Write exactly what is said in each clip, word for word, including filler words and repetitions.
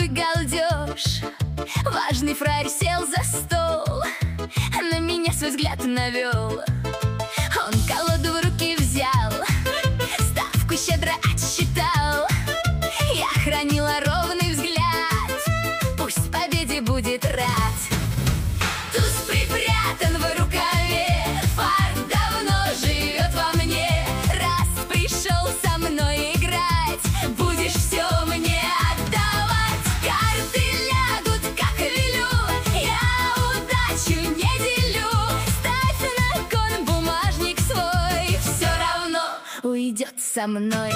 галдеж. Важный фраер сел за стол, на меня свой взгляд навел. Он колоду в руки взял, ставку щедро отсчитал. Я хранила ровный взгляд, пусть победе будет рад. Туз припрятан в рукаве, фарт давно живет во мне. Раз пришел со мной играть, будешь все мне отдавать. Карты лягут, как велю, я удачу не делю. Ставь на кон бумажник свой, все равно уйдет со мной.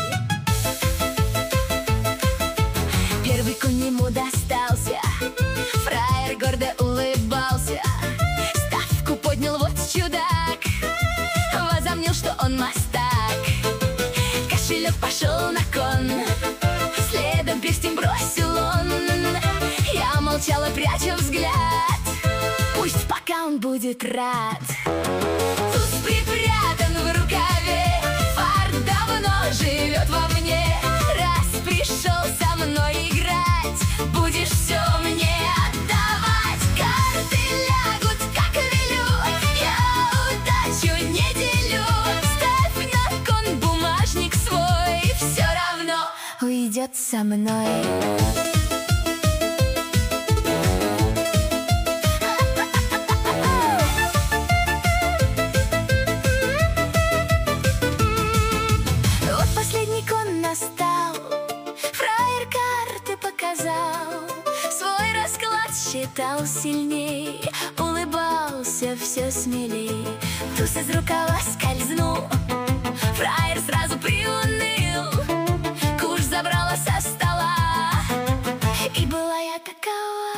Первый конь ему достался, фраер гордо улыбался. Ставку поднял вот чудак, возомнил, что он мастак. Кошелек пошел на кон, следом перстень бросил он. Я молчала, пряча взгляд, пусть пока он будет рад. Туз припрятан в рукаве, фарт давно живет во мне. Раз пришел со мной играть, будешь все мне отдавать. Карты лягут, как велю, я удачу не делю. Ставь на кон бумажник свой, все равно уйдет со мной. Считал сильней, улыбался все смелей. Туз из рукава скользнул, фраер сразу приуныл. Куш забрала со стола, и была я такова.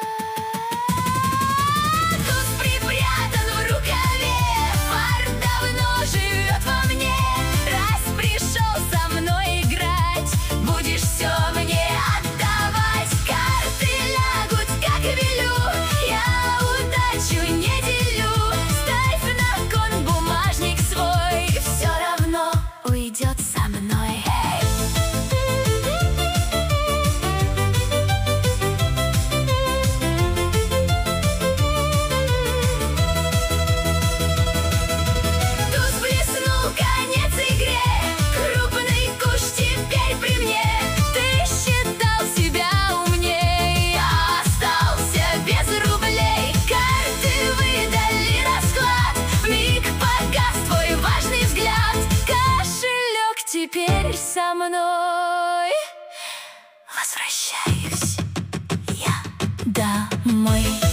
Туз припрятан в рукаве, фарт давно живет во мне. Раз пришел со мной играть, будешь все мне отдавать. Карты лягут, как велю, я удачу не делю. Ставь на кон бумажник свой, все равно уйдет со мной. Туз блеснул, конец игре, крупный куш теперь при мне. Ты считал себя умней, я остался без рублей. Карты выдали расклад, вмиг погас твой важный взгляд. Кошелек теперь со мной, возвращаюсь я домой.